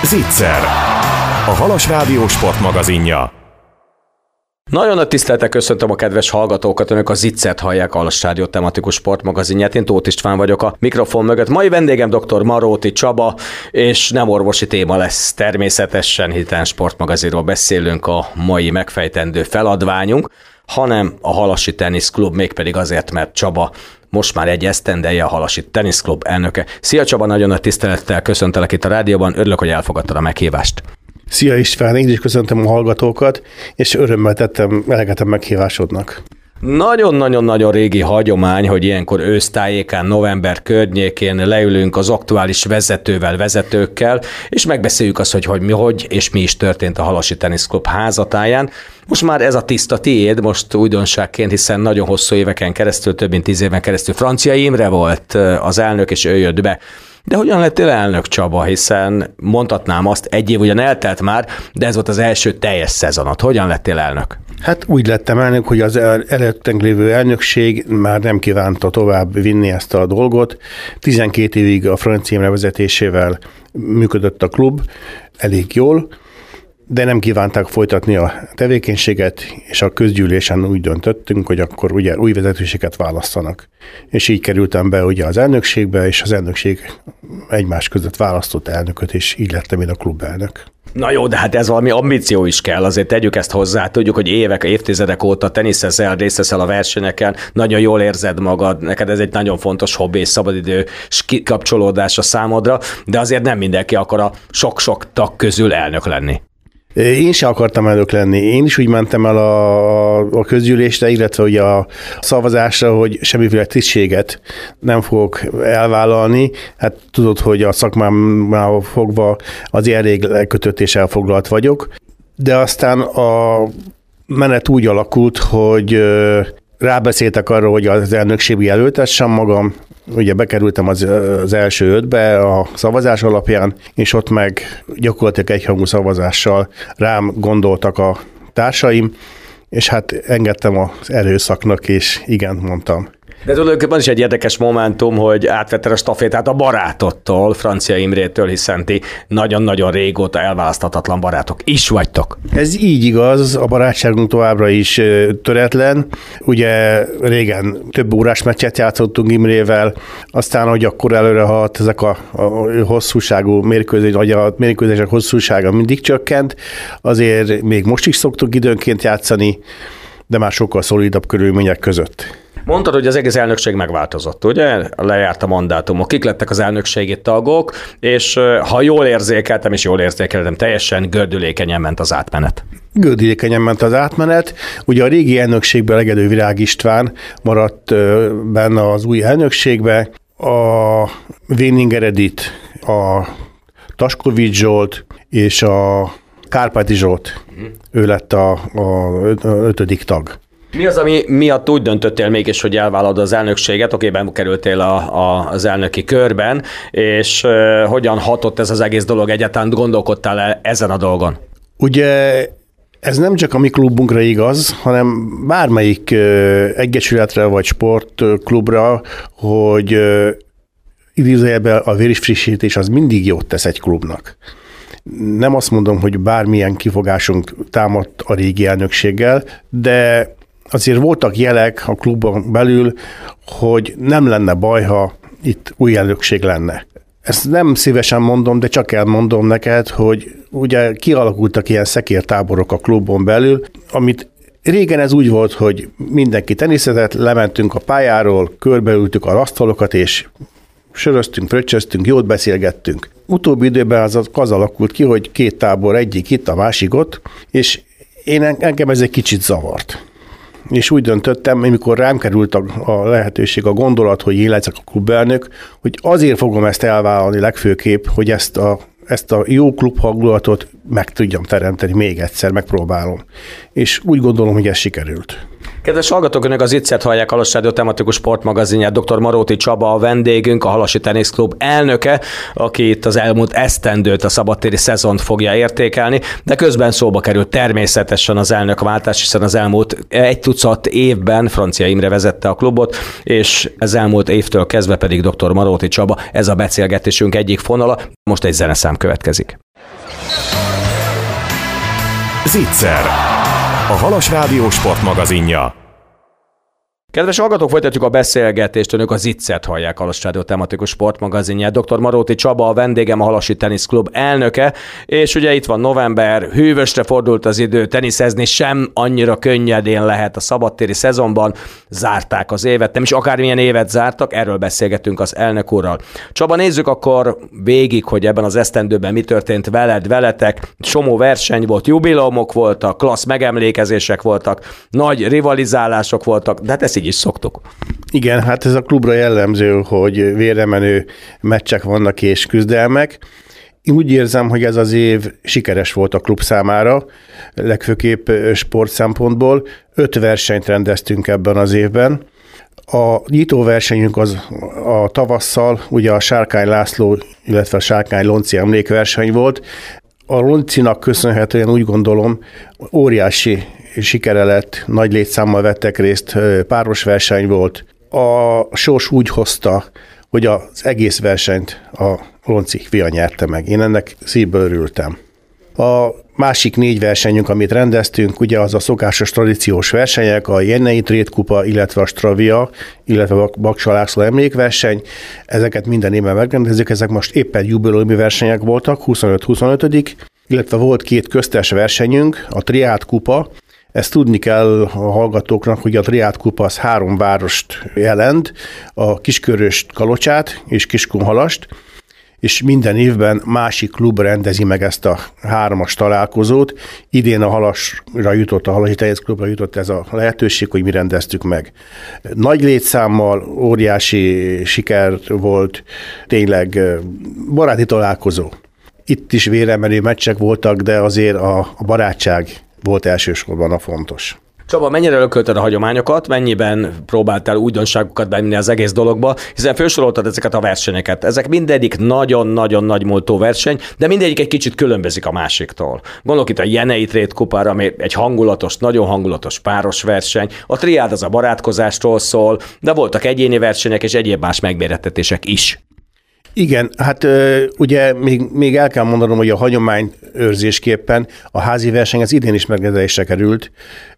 Zicser, a Halas Rádió sportmagazinja. Nagyon nagy tisztelettel köszöntöm a kedves hallgatókat, önök a Zicsert hallják, a Halas Rádió tematikus sportmagazinját. Én Tóth István vagyok a mikrofon mögött. Mai vendégem dr. Maróti Csaba, és nem orvosi téma lesz természetesen, hiszen sportmagazinról beszélünk a mai megfejtendő feladványunk, hanem a Halasi Teniszklub, mégpedig azért, mert Csaba most már egy esztendeje a Halasi Teniszklub elnöke. Szia Csaba, nagyon nagy tisztelettel köszöntelek itt a rádióban, örülök, hogy elfogadtad a meghívást. Szia István, én is köszöntöm a hallgatókat, és örömmel tettem eleget a meghívásodnak. Nagyon-nagyon-nagyon régi hagyomány, hogy ilyenkor ősztájékán, november környékén leülünk az aktuális vezetőkkel, és megbeszéljük azt, hogy és mi is történt a Halasi Teniszklub házatáján. Most már ez a tiszta tiéd, most újdonságként, hiszen nagyon hosszú éveken keresztül, több mint 10 éven keresztül Francia Imre volt az elnök, és ő jött be. De hogyan lettél elnök, Csaba, hiszen mondhatnám azt, egy év ugyan eltelt már, de ez volt az első teljes szezonod. Hogyan lettél elnök? Hát úgy lettem elnök, hogy az előttünk lévő elnökség már nem kívánta tovább vinni ezt a dolgot. 12 évig a Francia Imre vezetésével működött a klub, elég jól, de nem kívánták folytatni a tevékenységet, és a közgyűlésen úgy döntöttünk, hogy akkor ugye új vezetőséget választanak. És így kerültem be ugye az elnökségbe, és az elnökség egymás között választott elnököt, és így lettem én a klubelnök. Na jó, de hát ez valami ambíció is kell, azért tegyük ezt hozzá, tudjuk, hogy évtizedek óta teniszezel, részt veszel a versenyeken, nagyon jól érzed magad, neked ez egy nagyon fontos hobbi és szabadidő kikapcsolódás a számodra, de azért nem mindenki akar a sok-sok tag közül elnök lenni. Én sem akartam elnök lenni. Én is úgy mentem el a közgyűlésre, illetve ugye a szavazásra, hogy semmiféle tisztséget nem fogok elvállalni. Hát tudod, hogy a szakmámmal fogva azért elég lekötött és elfoglalt vagyok. De aztán a menet úgy alakult, hogy rábeszéltek arra, hogy az elnökségi jelöltessem magam. Ugye bekerültem az első 5-be a szavazás alapján, és ott meg gyakorlatilag egyhangú szavazással rám gondoltak a társaim, és hát engedtem az erőszaknak, és igent mondtam. De tulajdonképpen is egy érdekes momentum, hogy átvetted a stafétát a barátodtól, Francia Imrétől, hiszen ti nagyon-nagyon régóta elválaszthatatlan barátok is vagytok. Ez így igaz, a barátságunk továbbra is töretlen. Ugye régen több órás meccset játszottunk Imrével, aztán, hogy akkor előre haladt ezek a hosszúságú mérkőzés, vagy a mérkőzések hosszúsága mindig csökkent, azért még most is szoktuk időnként játszani, de már sokkal szolidabb körülmények között. Mondtad, hogy az egész elnökség megváltozott, ugye? Lejárt a mandátumok, kik lettek az elnökségi tagok, és ha jól érzékeltem, és jól érzékeltem, teljesen gördülékenyen ment az átmenet. Gördülékenyen ment az átmenet. Ugye a régi elnökségben Legedő Virág István maradt benne az új elnökségbe, a Véninger Edith, a Taskovics Zsolt és a Kárpáti Zsolt, ő lett a 5. tag. Mi az, ami miatt úgy döntöttél mégis, hogy elvállalod az elnökséget? Oké, kerültél az elnöki körben, és hogyan hatott ez az egész dolog? Egyáltalán gondolkodtál ezen a dolgon? Ugye ez nem csak a mi klubunkra igaz, hanem bármelyik egyesületre vagy sportklubra, hogy idézőjelben a vérfrissítés az mindig jót tesz egy klubnak. Nem azt mondom, hogy bármilyen kifogásunk támadt a régi elnökséggel, de azért voltak jelek a klubon belül, hogy nem lenne baj, ha itt új elnökség lenne. Ezt nem szívesen mondom, de csak elmondom neked, hogy ugye kialakultak ilyen szekértáborok a klubon belül, amit régen ez úgy volt, hogy mindenki teniszezett, lementünk a pályáról, körbeültük a asztalokat, és söröztünk, fröccsöztünk, jót beszélgettünk. Utóbbi időben az alakult ki, hogy két tábor, egyik itt, a másik ott, és engem ez egy kicsit zavart. És úgy döntöttem, amikor rám került a lehetőség, a gondolat, hogy én leszek a klubelnök, hogy azért fogom ezt elvállalni legfőképp, hogy ezt a jó klubhangulatot meg tudjam teremteni még egyszer, megpróbálom. És úgy gondolom, hogy ez sikerült. Kedves hallgatók, önök az Zicsert hallják, Halas Rádió tematikus sportmagazinját. Dr. Maróti Csaba a vendégünk, a Halasi Teniszklub elnöke, aki itt az elmúlt esztendőt, a szabadtéri szezont fogja értékelni, de közben szóba került természetesen az elnökváltás, hiszen az elmúlt 10 évben Francia Imre vezette a klubot, és az elmúlt évtől kezdve pedig Dr. Maróti Csaba, ez a beszélgetésünk egyik fonala. Most egy zeneszám következik. Zicser, a Halas Rádió sportmagazinja. Kedves hallgatók, folytatjuk a beszélgetést, önök a Zicsert hallják, Halas Rádió tematikus sportmagazinját. Dr. Maróti Csaba, a vendégem, a Halasi Teniszklub elnöke, és ugye itt van november, hűvösre fordult az idő, teniszezni sem annyira könnyedén lehet a szabadtéri szezonban, zárták az évet, nem is akármilyen évet zártak, erről beszélgetünk az elnök úrral. Csaba, nézzük akkor végig, hogy ebben az esztendőben mi történt veletek. Somó verseny volt, jubileumok voltak, klassz megemlékezések voltak, nagy rivalizálások voltak, de hát ezt így is szoktuk. Igen, hát ez a klubra jellemző, hogy vérremenő meccsek vannak és küzdelmek. Én úgy érzem, hogy ez az év sikeres volt a klub számára, legfőképp sport szempontból. 5 versenyt rendeztünk ebben az évben. A nyitó versenyünk az a tavasszal, ugye a Sárkány László, illetve a Sárkány Lonci emlékverseny volt. A Loncinak köszönhetően úgy gondolom, óriási sikere lett, nagy létszámmal vettek részt, páros verseny volt. A sors úgy hozta, hogy az egész versenyt a Lonci fia nyerte meg. Én ennek szívből örültem. A másik 4 versenyünk, amit rendeztünk, ugye az a szokásos tradíciós versenyek, a Jennei Trédkupa, illetve a Stravia, illetve a Baksa László emlékverseny. Ezeket minden évben megrendezzük, ezek most éppen jubileumi versenyek voltak, 25-25, illetve volt 2 köztes versenyünk, a Triád Kupa. Ezt tudni kell a hallgatóknak, hogy a Triád Kupa az 3 várost jelent, a Kisköröst, Kalocsát és Kiskunhalast, és minden évben másik klub rendezi meg ezt a 3-as találkozót. Idén a Halasra jutott, a Halasi Teniszklubra jutott ez a lehetőség, hogy mi rendeztük meg. Nagy létszámmal, óriási siker volt, tényleg baráti találkozó. Itt is véremenő meccsek voltak, de azért a barátság volt elsősorban a fontos. Csaba, mennyire örökölted a hagyományokat, mennyiben próbáltál újdonságokat bevinni az egész dologba, hiszen felsoroltad ezeket a versenyeket. Ezek mindegyik nagyon-nagyon nagy múltú verseny, de mindegyik egy kicsit különbözik a másiktól. Gondolok itt a Jennei Trédkupára, ami egy hangulatos, nagyon hangulatos páros verseny. A triád az a barátkozásról szól, de voltak egyéni versenyek és egyéb más megmérettetések is. Igen, hát ugye még el kell mondanom, hogy a hagyományőrzésképpen a házi verseny az idén is megrendelésre került.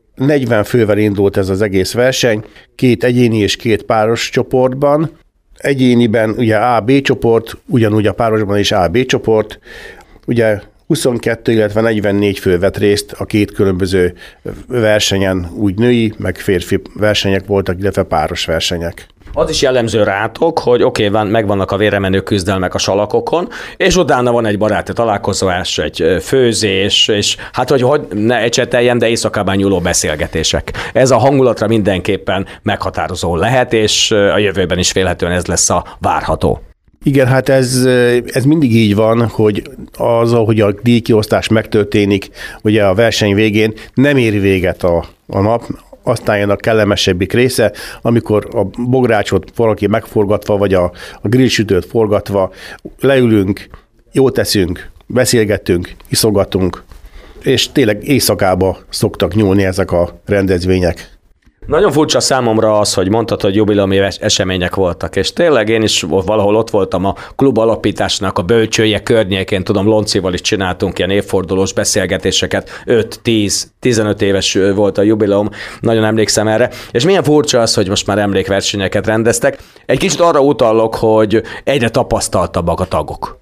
40 fővel indult ez az egész verseny, 2 egyéni és 2 páros csoportban. Egyéniben ugye A-B csoport, ugyanúgy a párosban is A-B csoport. Ugye 22, illetve 44 fő vett részt a 2 különböző versenyen, úgy női, meg férfi versenyek voltak, illetve páros versenyek. Az is jellemző rátok, hogy megvannak a vérremenő küzdelmek a salakokon, és utána van egy baráti találkozás, egy főzés, és hát hogy ne ecseteljen, de éjszakában nyúló beszélgetések. Ez a hangulatra mindenképpen meghatározó lehet, és a jövőben is vélhetően ez lesz a várható. Igen, hát ez mindig így van, hogy ahogy a díjkiosztás megtörténik, ugye a verseny végén nem ér véget a nap, aztán jön a kellemesebbik része, amikor a bográcsot valaki megforgatva, vagy a grillsütőt forgatva leülünk, jót teszünk, beszélgetünk, iszogatunk, és tényleg éjszakába szoktak nyúlni ezek a rendezvények. Nagyon furcsa számomra az, hogy mondtad, hogy jubileumi események voltak, és tényleg én is valahol ott voltam a klub alapításnak a bölcsője környékén, tudom, Loncival is csináltunk ilyen évfordulós beszélgetéseket, 5-10-15 éves volt a jubileum, nagyon emlékszem erre, és milyen furcsa az, hogy most már emlékversenyeket rendeztek. Egy kicsit arra utalok, hogy egyre tapasztaltabbak a tagok.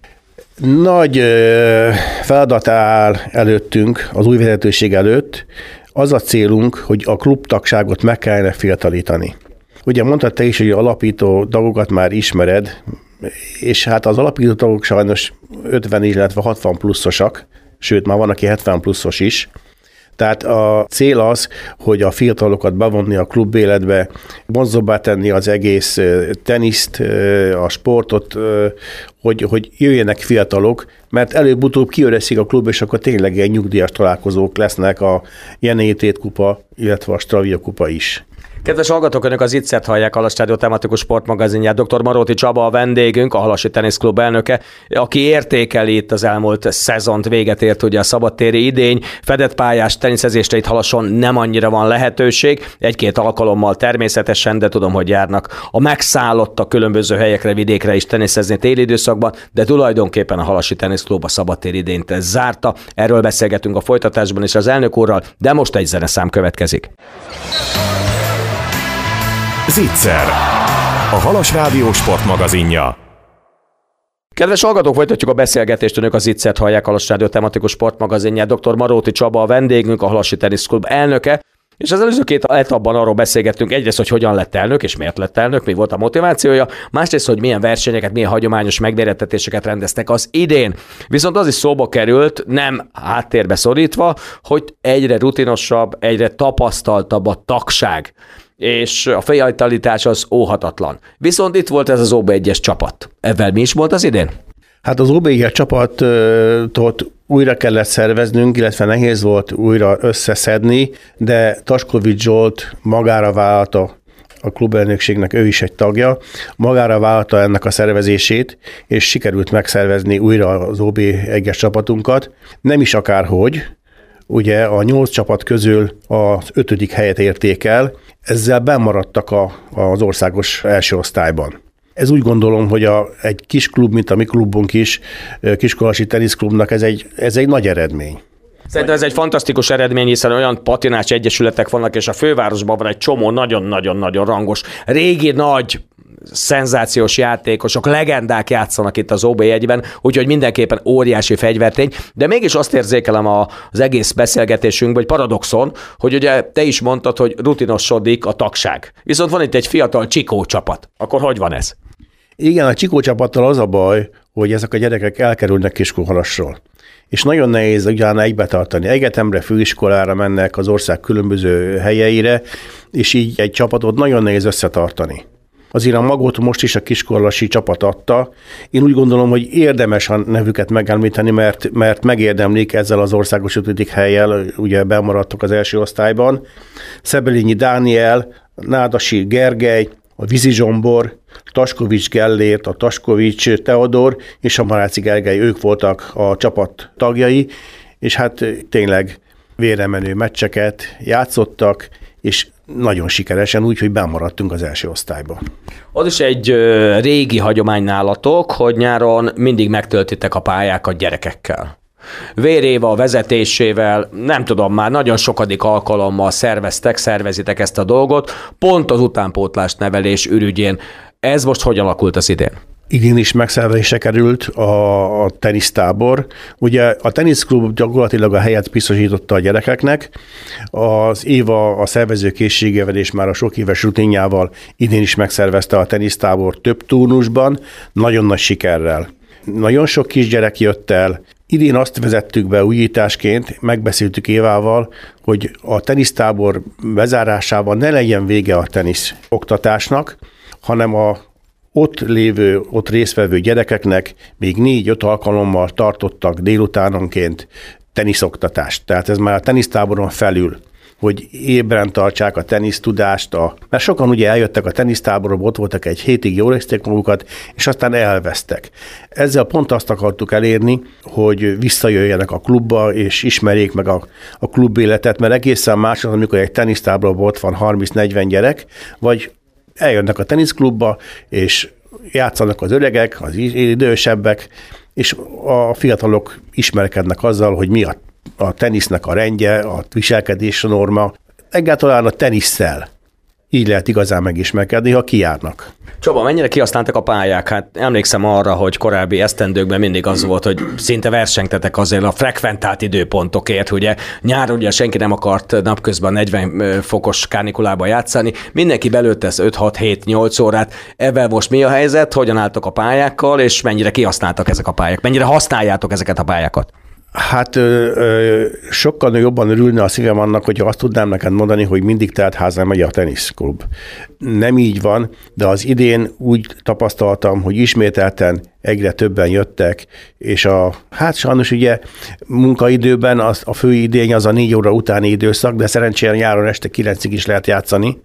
Nagy feladat áll előttünk, az új vezetőség előtt. Az a célunk, hogy a klubtagságot meg kellene fiatalítani. Ugye mondtad te is, hogy alapító tagokat már ismered, és hát az alapító tagok sajnos 50, illetve 60 pluszosak, sőt már van, aki 70 pluszos is. Tehát a cél az, hogy a fiatalokat bevonni a klub életbe, vonzóbbá tenni az egész teniszt, a sportot, hogy jöjjenek fiatalok, mert előbb-utóbb kiöreszik a klub, és akkor tényleg ilyen nyugdíjas találkozók lesznek a Jennei Trédkupa, illetve a Stravia kupa is. Kedves hallgatók, önök az Ittszert hallják, a Halas Rádió tematikus sportmagazinját. Dr. Maróti Csaba a vendégünk, a Halasi Teniszklub elnöke, aki értékeli itt az elmúlt szezont, véget ért ugye a szabadtéri idény. Fedett pályás teniszezésre itt Halason nem annyira van lehetőség, egy-két alkalommal természetesen, de tudom, hogy járnak a megszállottak különböző helyekre, vidékre is teniszezni téli időszakban, de tulajdonképpen a Halasi Teniszklub a szabadtéri idényt zárta. Erről beszélgetünk a folytatásban is az elnök úrral, de most egy zeneszám következik. Zicser, a Halas Rádió sportmagazinja. Kedves hallgatók, folytatjuk a beszélgetést, önök az Ittszert hallják, a Halas Rádió tematikus sportmagazinját. Dr. Maróti Csaba a vendégünk, a Halasi Teniszklub elnöke, és az előző két etapban arról beszélgettünk, egyrészt, hogy hogyan lett elnök, és miért lett elnök, mi volt a motivációja, másrészt, hogy milyen versenyeket, milyen hagyományos megmérettetéseket rendeztek az idén. Viszont az is szóba került, nem háttérbe szorítva, hogy egyre rutinosabb, egyre tapasztaltabb a tagság, és a fejhajtalitás az óhatatlan. Viszont itt volt ez az OB1-es csapat. Ezzel mi is volt az idén? Hát az OB1-es csapatot újra kellett szerveznünk, illetve nehéz volt újra összeszedni, de Taskovics Zsolt magára vállalta, a klubelnökségnek ő is egy tagja, magára vállalta ennek a szervezését, és sikerült megszervezni újra az OB1-es csapatunkat. Nem is akárhogy, ugye a 8 csapat közül az 5. helyet érték el, ezzel bennmaradtak az országos első osztályban. Ez úgy gondolom, hogy egy kis klub, mint a mi klubunk is, Kiskolasi Teniszklubnak ez egy nagy eredmény. Szerintem ez egy fantasztikus eredmény, hiszen olyan patinács egyesületek vannak, és a fővárosban van egy csomó nagyon-nagyon-nagyon rangos, régi nagy, szenzációs játékosok, legendák játszanak itt az OB1-ben, úgyhogy mindenképpen óriási fegyvertény, de mégis azt érzékelem az egész beszélgetésünkben, hogy paradoxon, hogy ugye te is mondtad, hogy rutinosodik a tagság. Viszont van itt egy fiatal Csikó csapat. Akkor hogy van ez? Igen, a Csikó csapattal az a baj, hogy ezek a gyerekek elkerülnek Kiskunhalasról. És nagyon nehéz utána egybe tartani. Egyetemre, főiskolára mennek az ország különböző helyeire, és így egy csapatot nagyon nehéz összetartani. Azért a magot most is a kiskolasi csapat adta. Én úgy gondolom, hogy érdemes a nevüket megemlíteni, mert megérdemlik ezzel az országos 5. hellyel, ugye bemaradtak az első osztályban. Szebelényi Dániel, Nádasi Gergely, a Vizi Zsombor, Taskovics Gellért, a Taskovics Teodor és a Maráci Gergely, ők voltak a csapat tagjai, és hát tényleg véremenő meccseket játszottak, és nagyon sikeresen, úgyhogy bemaradtunk az első osztályba. Az is egy régi hagyomány nálatok, hogy nyáron mindig megtöltitek a pályákat gyerekekkel. Véréva vezetésével, nem tudom, már nagyon sokadik alkalommal szervezitek ezt a dolgot, pont az utánpótlás nevelés ürügyén. Ez most hogy alakult az idén? Idén is megszervezésre került a tenisztábor. Ugye a teniszklub gyakorlatilag a helyet biztosította a gyerekeknek. Az Éva a szervezőkészségével és már a sok éves rutinjával idén is megszervezte a tenisztábor több turnusban, nagyon nagy sikerrel. Nagyon sok kisgyerek jött el. Idén azt vezettük be újításként, megbeszéltük Évával, hogy a tenisztábor bezárásával ne legyen vége a tenisz oktatásnak, hanem ott résztvevő gyerekeknek még 4-5 alkalommal tartottak délutánonként teniszoktatást. Tehát ez már a tenisztáboron felül, hogy ébren tartsák a tenisztudást, mert sokan ugye eljöttek a tenisztáborba, ott voltak egy hétig, jól érezték magukat, és aztán elvesztek. Ezzel pont azt akartuk elérni, hogy visszajöjjenek a klubba, és ismerjék meg a klubéletet, mert egészen más az, amikor egy tenisztáborban ott van 30-40 gyerek, vagy eljönnek a teniszklubba, és játszanak az öregek, az idősebbek, és a fiatalok ismerkednek azzal, hogy mi a tenisznek a rendje, a viselkedés norma, egyáltalán a tenisszel. Így lehet igazán megismerkedni, ha kijárnak. Csaba, mennyire kihasználtak a pályák? Hát emlékszem arra, hogy korábbi esztendőkben mindig az volt, hogy szinte versengtetek azért a frekventált időpontokért, ugye nyáron ugye senki nem akart napközben 40 fokos kánikulában játszani, mindenki belőtt ez 5-6-7-8 órát. Ebben most mi a helyzet, hogyan álltok a pályákkal, és mennyire kihasználtak ezek a pályák? Mennyire használjátok ezeket a pályákat? Hát sokkal jobban örülne a szívem annak, hogyha azt tudnám neked mondani, hogy mindig teltházán megy a teniszklub. Nem így van, de az idén úgy tapasztaltam, hogy ismételten egyre többen jöttek, és hát sajnos ugye munkaidőben a fő idény az a 4 óra utáni időszak, de szerencsére nyáron este 9-ig is lehet játszani,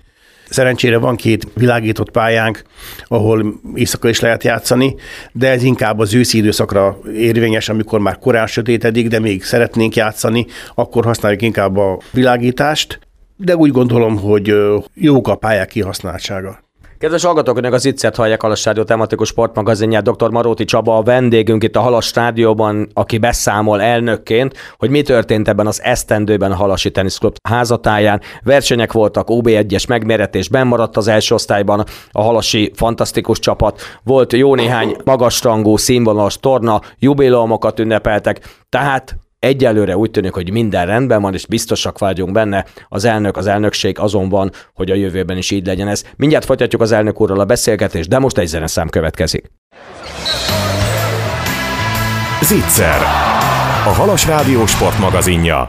Szerencsére van 2 világított pályánk, ahol éjszaka is lehet játszani, de ez inkább az őszi időszakra érvényes, amikor már korán sötétedik, de még szeretnénk játszani, akkor használjuk inkább a világítást, de úgy gondolom, hogy jók a pályák kihasználtsága. Kedves hallgatók, önök az Ittszert hallják, Halas Rádió tematikus sportmagazinját. Dr. Maróti Csaba a vendégünk itt a Halas Rádióban, aki beszámol elnökként, hogy mi történt ebben az esztendőben a Halasi Teniszklub házatáján. Versenyek voltak, OB1-es megméretés, benn maradt az első osztályban a halasi fantasztikus csapat. Volt jó néhány magasrangú, színvonalas torna, jubileumokat ünnepeltek, tehát egyelőre úgy tűnik, hogy minden rendben van, és biztosak vagyunk benne. Az elnökség azon van, hogy a jövőben is így legyen ez. Mindjárt folytatjuk az elnök úrral a beszélgetést, de most egy zeneszám következik. Zicser, a Halas Rádió sportmagazinja.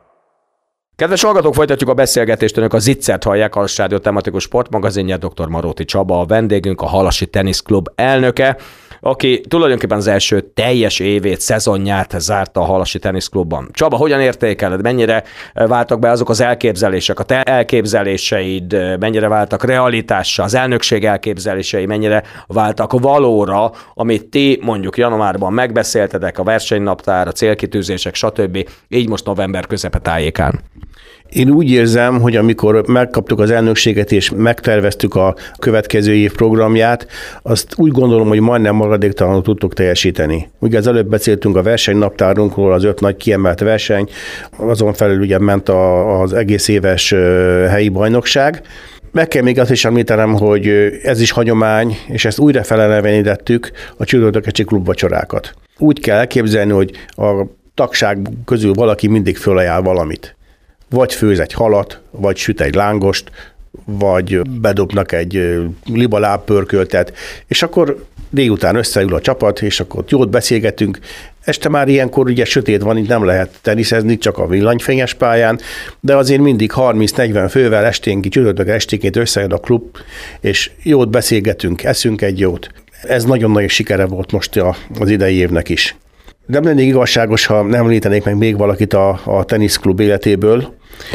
Kedves hallgatók, folytatjuk a beszélgetést, önök a Zicsert hallják, Halas Rádió tematikus sportmagazinja, dr. Maróti Csaba a vendégünk, a Halasi Teniszklub elnöke, aki tulajdonképpen az első teljes évét, szezonját zárta a Halasi Teniszklubban. Csaba, hogyan értékeled? Mennyire váltak be azok az elképzelések, a te elképzeléseid, mennyire váltak realitássá, az elnökség elképzelései mennyire váltak valóra, amit ti mondjuk januárban megbeszéltetek, a versenynaptár, a célkitűzések, stb. Így most november közepe tájékán? Én úgy érzem, hogy amikor megkaptuk az elnökséget és megterveztük a következő év programját, azt úgy gondolom, hogy majdnem maradéktalanul tudtuk teljesíteni. Ugye az előbb beszéltünk a versenynaptárunkról, az 5 nagy kiemelt verseny, azon felül ugye ment az egész éves helyi bajnokság. Meg kell még azt is említenem, hogy ez is hagyomány, és ezt újra felelevenítettük, a csütörtökesi klubvacsorákat. Úgy kell elképzelni, hogy a tagság közül valaki mindig fölajánl valamit. Vagy főz egy halat, vagy süt egy lángost, vagy bedobnak egy libalábpörköltet, és akkor délután összeül a csapat, és akkor jót beszélgetünk. Este már ilyenkor ugye sötét van, itt nem lehet teniszezni, csak a villanyfényes pályán, de azért mindig 30-40 fővel esténként, csütörtök esténként összejön a klub, és jót beszélgetünk, eszünk egy jót. Ez nagyon-nagyon sikere volt most az idei évnek is. Nem lennék igazságos, ha nem említenék meg még valakit a teniszklub életéből,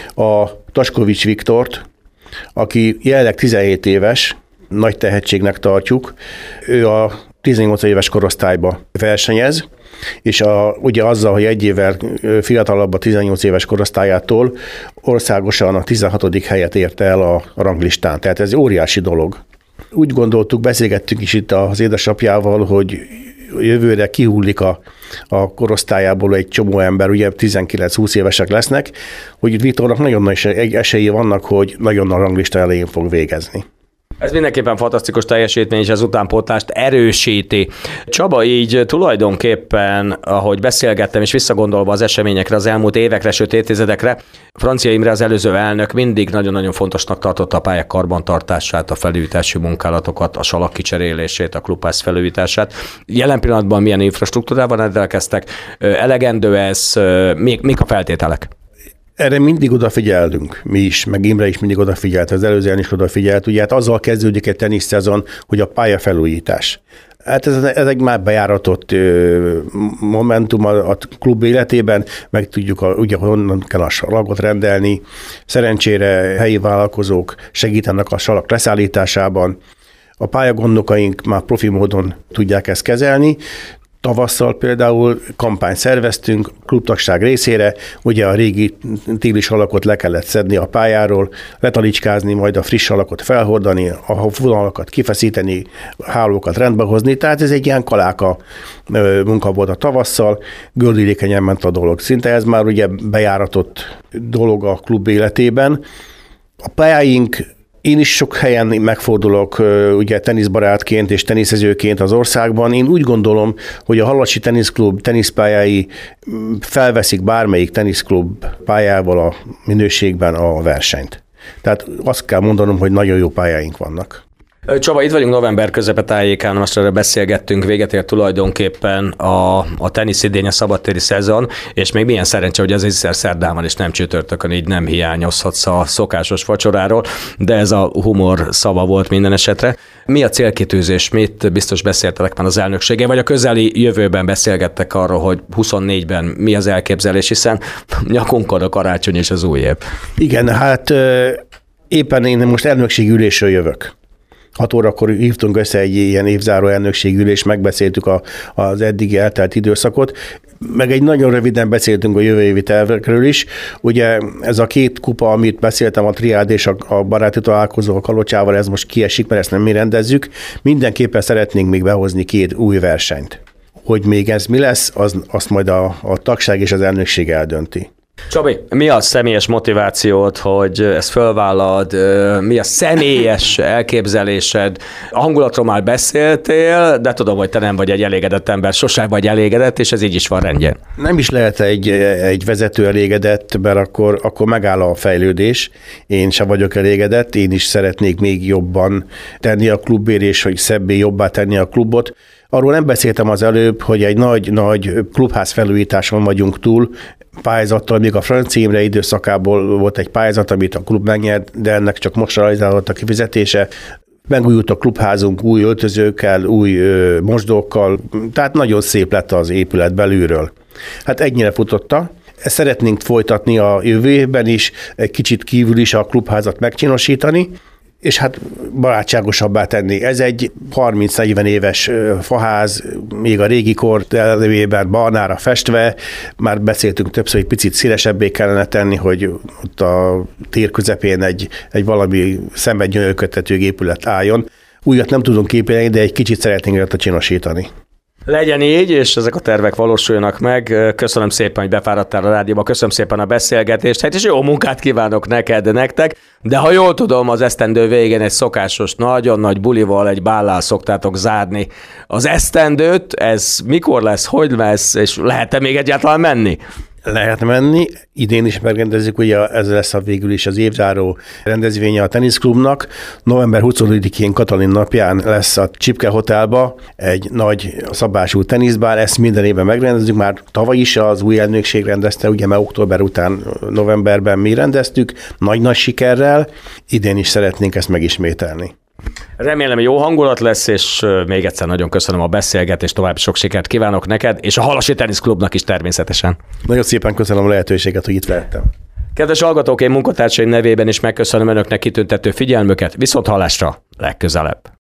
a Taskovics Viktort, aki jelenleg 17 éves, nagy tehetségnek tartjuk. Ő a 18 éves korosztályba versenyez, és ugye azzal, hogy egy évvel fiatalabb a 18 éves korosztályától, országosan a 16. helyet érte el a ranglistán. Tehát ez óriási dolog. Úgy gondoltuk, beszélgettünk is itt az édesapjával, hogy jövőre kihullik a korosztályából egy csomó ember, ugye 19-20 évesek lesznek, hogy Viktornak nagyon nagy esélye vannak, hogy nagyon nagy ranglista elején fog végezni. Ez mindenképpen fantasztikus teljesítmény, és az utánpótlást erősíti. Csaba, így tulajdonképpen, ahogy beszélgettem, és visszagondolva az eseményekre, az elmúlt évekre, sőt évtizedekre, Francia Imre, az előző elnök mindig nagyon-nagyon fontosnak tartotta a pályák karbantartását, a felújítási munkálatokat, a salak kicserélését, a klubház felújítását. Jelen pillanatban milyen infrastruktúrával rendelkeztek? Elegendő ez? Mik a feltételek? Erre mindig odafigyelünk, mi is, meg Imre is mindig odafigyelt, az előző is odafigyelt. Ugye hát azzal kezdődik egy teniszszezon, hogy a pályafelújítás. Hát ez egy már bejáratott momentum a klub életében, meg tudjuk, ugye honnan kell a salakot rendelni. Szerencsére helyi vállalkozók segítenek a salak leszállításában. A pályagondokaink már profi módon tudják ezt kezelni. Tavasszal például kampányt szerveztünk klubtagság részére, ugye a régi téli salakot le kellett szedni a pályáról, letalicskázni, majd a friss salakot felhordani, a vonalakat kifeszíteni, a hálókat rendbe hozni, tehát ez egy ilyen kaláka munka volt a tavasszal, gördülékenyen ment a dolog. Szinte ez már ugye bejáratott dolog a klub életében. A pályáink, én is sok helyen megfordulok ugye teniszbarátként és teniszezőként az országban. Én úgy gondolom, hogy a Halasi Teniszklub teniszpályái felveszik bármelyik teniszklub pályával a minőségben a versenyt. Tehát azt kell mondanom, hogy nagyon jó pályáink vannak. Csaba, itt vagyunk november közepe tájékán, most erről beszélgettünk, véget ért tulajdonképpen a teniszidény, a szabadtéri szezon, és még milyen szerencse, hogy az egyszer szerdán van, és nem csütörtökön, így nem hiányozhatsz a szokásos vacsoráról, de ez a humor szava volt minden esetre. Mi a célkitűzés? Mit biztos beszéltetek már az elnökséggel, vagy a közeli jövőben beszélgettek arról, hogy 24-ben mi az elképzelés, hiszen nyakunkon a karácsony és az új év? Igen, hát Éppen én most elnökségülésről jövök. 6 órakor hívtunk össze egy ilyen évzáró elnökségülést, megbeszéltük az eddigi eltelt időszakot, meg egy nagyon röviden beszéltünk a jövő évi tervekről is. Ugye ez a 2 kupa, amit beszéltem, a triád és a baráti találkozó a Kalocsával, ez most kiesik, mert ezt nem mi rendezzük. Mindenképpen szeretnénk még behozni 2 új versenyt. Hogy még ez mi lesz, azt majd a tagság és az elnökség eldönti. Csabi, mi a személyes motivációd, hogy ezt fölvállalod, mi a személyes elképzelésed? A hangulatról már beszéltél, de tudom, hogy te nem vagy egy elégedett ember, sosem vagy elégedett, és ez így is van rendjén. Nem is lehet egy vezető elégedett, mert akkor megáll a fejlődés. Én sem vagyok elégedett, én is szeretnék még jobban tenni a klubért, és hogy szebbé, jobbá tenni a klubot. Arról nem beszéltem az előbb, hogy egy nagy klubház felújításon vagyunk túl, pályázattal, még a Franci Imre időszakából volt egy pályázat, amit a klub megnyert, de ennek csak most realizálódott a kifizetése. Megújult a klubházunk új öltözőkkel, új mosdókkal, tehát nagyon szép lett az épület belülről. Hát ennyire futotta. Ezt szeretnénk folytatni a jövő évben is, egy kicsit kívül is a klubházat megcsinosítani, és hát barátságosabbá tenni. Ez egy 30-40 éves faház, még a régi kor elevében barnára festve, már beszéltünk többször, hogy picit színesebbé kellene tenni, hogy ott a tér közepén egy valami szemben gyönyörködtető épület álljon. Újat nem tudunk képelni, de egy kicsit szeretnénk rajta csinosítani. Legyen így, és ezek a tervek valósuljanak meg. Köszönöm szépen, hogy befáradtál a rádióba, köszönöm szépen a beszélgetést, hát és jó munkát kívánok nektek, de ha jól tudom, az esztendő végén egy szokásos, nagyon nagy bulival, egy bállal szoktátok zárni az esztendőt. Ez mikor lesz, hogy lesz, és lehet-e még egyáltalán menni? Lehet menni, idén is megrendezzük, ugye ez lesz a végül is az évzáró rendezvénye a teniszklubnak. November 25-én Katalin napján lesz a Csipke Hotelba egy nagy szabású teniszbár, ezt minden évben megrendezzük, már tavaly is az új elnökség rendezte, ugye mert október után novemberben mi rendeztük, nagy sikerrel, idén is szeretnénk ezt megismételni. Remélem, jó hangulat lesz, és még egyszer nagyon köszönöm a beszélgetést, további sok sikert kívánok neked, és a Halasi Teniszklubnak is természetesen. Nagyon szépen köszönöm a lehetőséget, hogy itt lehettem. Kedves hallgatók, én munkatársaim nevében is megköszönöm önöknek kitüntető figyelmüket, viszont hallásra legközelebb.